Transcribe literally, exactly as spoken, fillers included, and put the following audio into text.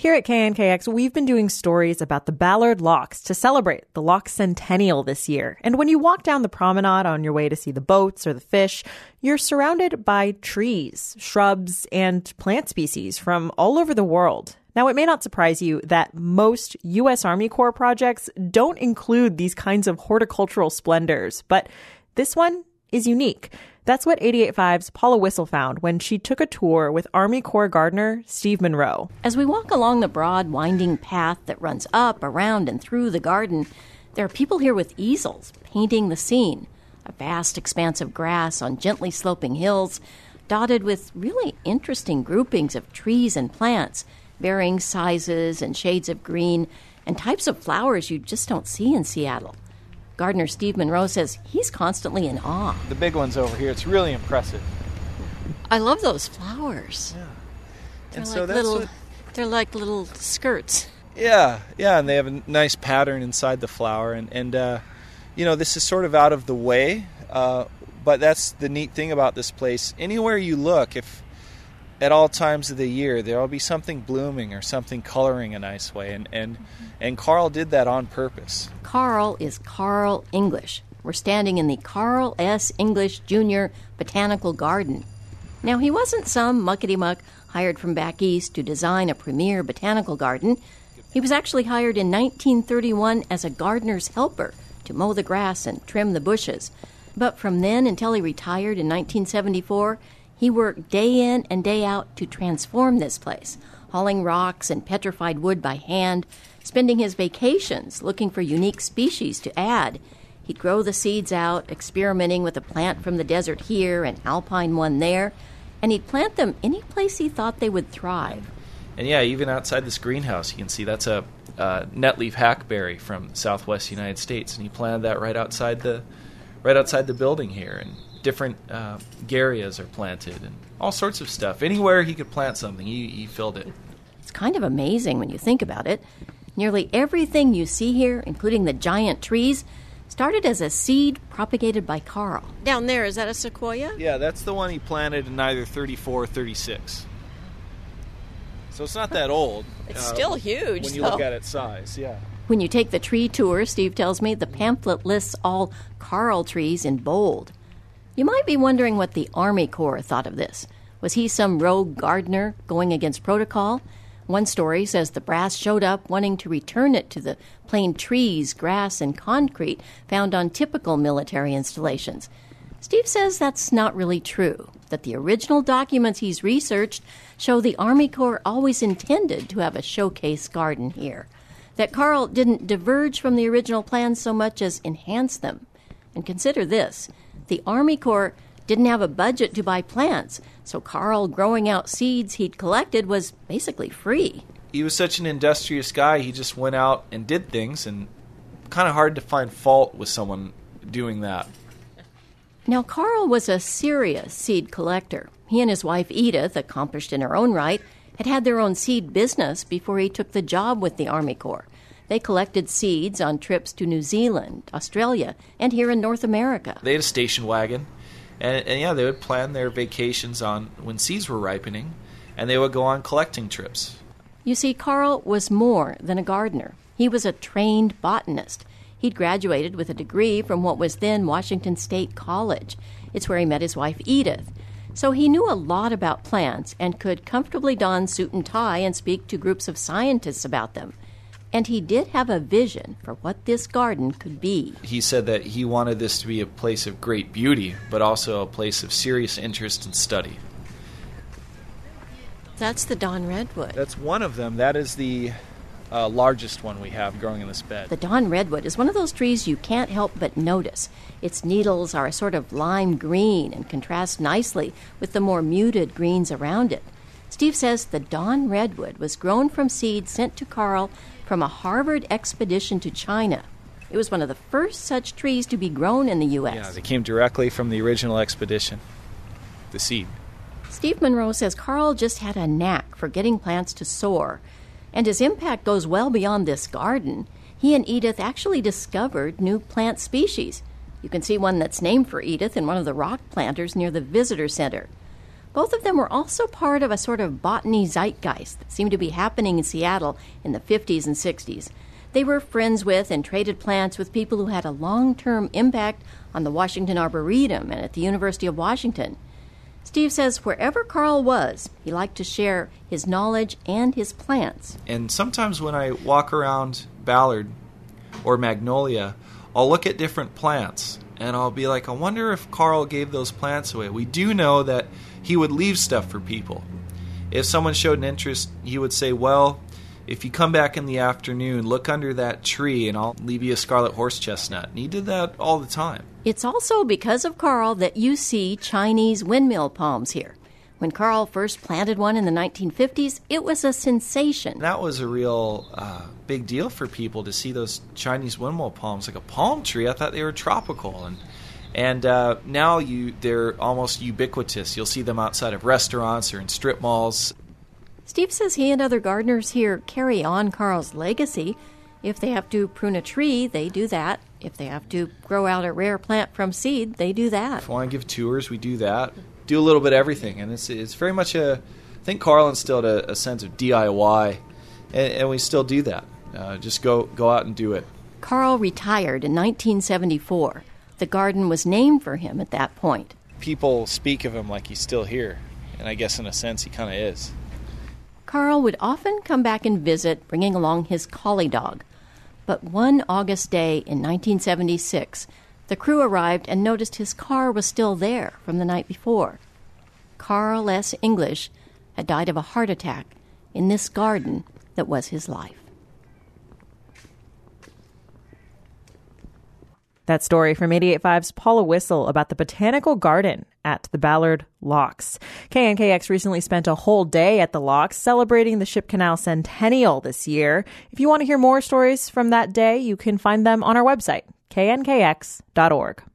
Here at K N K X, we've been doing stories about the Ballard Locks to celebrate the Lock Centennial this year. And when you walk down the promenade on your way to see the boats or the fish, you're surrounded by trees, shrubs, and plant species from all over the world. Now, it may not surprise you that most U S Army Corps projects don't include these kinds of horticultural splendors, but this one is unique. That's what eighty-eight point five's Paula Whistle found when she took a tour with Army Corps gardener Steve Monroe. As we walk along the broad, winding path that runs up, around, and through the garden, there are people here with easels painting the scene. A vast expanse of grass on gently sloping hills, dotted with really interesting groupings of trees and plants, varying sizes and shades of green, and types of flowers you just don't see in Seattle. Gardener Steve Monroe says he's constantly in awe. The big ones over here, it's really impressive. I love those flowers. Yeah. They're And like so that's little, what, they're like little skirts. yeah, yeah, and they have a nice pattern inside the flower, and and uh, you know, this is sort of out of the way, uh, but that's the neat thing about this place. Anywhere you look, if at all times of the year, there'll be something blooming or something coloring a nice way, and and and Carl did that on purpose. Carl is Carl English. We're standing in the Carl S. English Junior Botanical Garden. Now, he wasn't some muckety-muck hired from back east to design a premier botanical garden. He was actually hired in nineteen thirty-one as a gardener's helper to mow the grass and trim the bushes. But from then until he retired in nineteen seventy-four, he worked day in and day out to transform this place, hauling rocks and petrified wood by hand, spending his vacations looking for unique species to add. He'd grow the seeds out, experimenting with a plant from the desert here and alpine one there, and he'd plant them any place he thought they would thrive. And yeah, even outside this greenhouse, you can see that's a uh, netleaf hackberry from southwest United States, and he planted that right outside the right outside the building here. And different uh, garrias are planted, and all sorts of stuff. Anywhere he could plant something, he, he filled it. It's kind of amazing when you think about it. Nearly everything you see here, including the giant trees, started as a seed propagated by Carl. Down there, is that a sequoia? Yeah, that's the one he planted in either thirty-four or thirty-six. So it's not that old. It's uh, still huge, when you though. look at its size, yeah. When you take the tree tour, Steve tells me, the pamphlet lists all Carl trees in bold. You might be wondering what the Army Corps thought of this. Was he some rogue gardener going against protocol? One story says the brass showed up wanting to return it to the plain trees, grass, and concrete found on typical military installations. Steve says that's not really true, that the original documents he's researched show the Army Corps always intended to have a showcase garden here, that Carl didn't diverge from the original plans so much as enhance them. And consider this. The Army Corps didn't have a budget to buy plants, so Carl growing out seeds he'd collected was basically free. He was such an industrious guy, he just went out and did things, and kind of hard to find fault with someone doing that. Now, Carl was a serious seed collector. He and his wife, Edith, accomplished in her own right, had had their own seed business before he took the job with the Army Corps. They collected seeds on trips to New Zealand, Australia, and here in North America. They had a station wagon, and, and yeah, they would plan their vacations on when seeds were ripening, and they would go on collecting trips. You see, Carl was more than a gardener. He was a trained botanist. He'd graduated with a degree from what was then Washington State College. It's where he met his wife, Edith. So he knew a lot about plants and could comfortably don suit and tie and speak to groups of scientists about them. And he did have a vision for what this garden could be. He said that he wanted this to be a place of great beauty, but also a place of serious interest and study. That's the Dawn Redwood. That's one of them. That is the uh, largest one we have growing in this bed. The Dawn Redwood is one of those trees you can't help but notice. Its needles are a sort of lime green and contrast nicely with the more muted greens around it. Steve says the Dawn Redwood was grown from seeds sent to Carl from a Harvard expedition to China. It was one of the first such trees to be grown in the U S. Yeah, they came directly from the original expedition, the seed. Steve Monroe says Carl just had a knack for getting plants to soar, and his impact goes well beyond this garden. He and Edith actually discovered new plant species. You can see one that's named for Edith in one of the rock planters near the visitor center. Both of them were also part of a sort of botany zeitgeist that seemed to be happening in Seattle in the fifties and sixties. They were friends with and traded plants with people who had a long-term impact on the Washington Arboretum and at the University of Washington. Steve says wherever Carl was, he liked to share his knowledge and his plants. And sometimes when I walk around Ballard or Magnolia, I'll look at different plants, and I'll be like, I wonder if Carl gave those plants away. We do know that he would leave stuff for people. If someone showed an interest, he would say, well, if you come back in the afternoon, look under that tree and I'll leave you a scarlet horse chestnut. And he did that all the time. It's also because of Carl that you see Chinese windmill palms here. When Carl first planted one in the nineteen fifties, it was a sensation. That was a real uh, big deal for people to see those Chinese windmill palms, like a palm tree. I thought they were tropical. And and uh, now you they're almost ubiquitous. You'll see them outside of restaurants or in strip malls. Steve says he and other gardeners here carry on Carl's legacy. If they have to prune a tree, they do that. If they have to grow out a rare plant from seed, they do that. If we want to give tours, we do that. Do a little bit of everything. And it's it's very much a, I think Carl instilled a, a sense of D I Y, and, and we still do that. Uh, just go, go out and do it. Carl retired in nineteen seventy-four. The garden was named for him at that point. People speak of him like he's still here, and I guess in a sense he kind of is. Carl would often come back and visit, bringing along his collie dog. But one August day in nineteen seventy-six, the crew arrived and noticed his car was still there from the night before. Carl S. English had died of a heart attack in this garden that was his life. That story from eighty-eight point five's Paula Whistle about the botanical garden at the Ballard Locks. K N K X recently spent a whole day at the Locks celebrating the Ship Canal Centennial this year. If you want to hear more stories from that day, you can find them on our website, K N K X dot org.